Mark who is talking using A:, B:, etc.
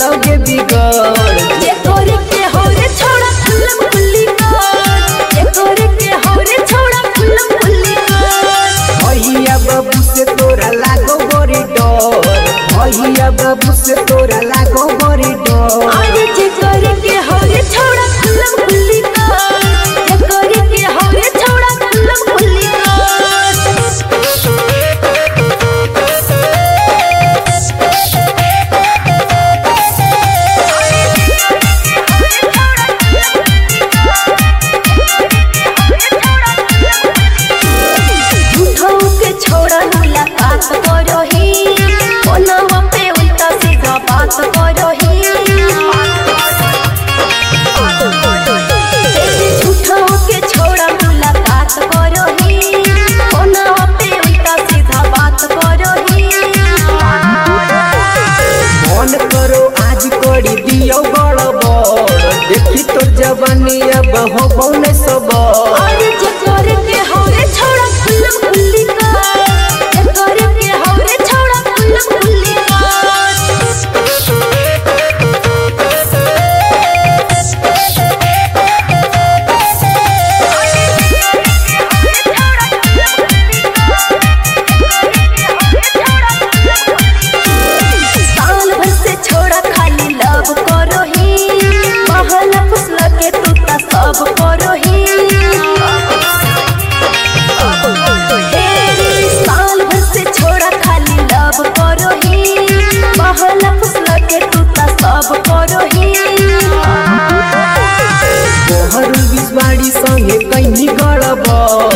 A: लगे बिगड़
B: जे करे के होरे छोड़ा खुल्लम खुल्ली कर जे करे के होरे छोड़ा खुल्लम खुल्ली कर
A: भैया बाबू से तोरा लागो बड़ी डर भैया बाबू से तोरा लागो बड़ी डर
B: अरे जे करे के होरे छोड़ा खुल्लम खुल्ली कर जे करे के होरे छोड़ा खुल्लम खुल्ली कर छोड़ा मुलाकात करो ही ओनावा पे उल्टा सीधा बात करो ही झूठा के छोड़ा मुलाकात करो ही ओनावा पे उल्टा सीधा बात करो ही
A: मन करो आज करी दियो बड़ बड़ देखी तोर जवानी अब हो बौने सब
B: अरे जे करे के होरे छोड़ा खुल्लम खुल्ली कर जे करे के होरे छोड़ा खुल्लम खुल्ली साल भर से छोड़ा खाली लव करो ही महला फुसल के तू ता सब करो ही साल भर से छोड़ा खाली लव करो ही महला फुसल के तू ता सब करो ही
A: तोहर बिस्वाड़ी संगे कहीं गड़बड़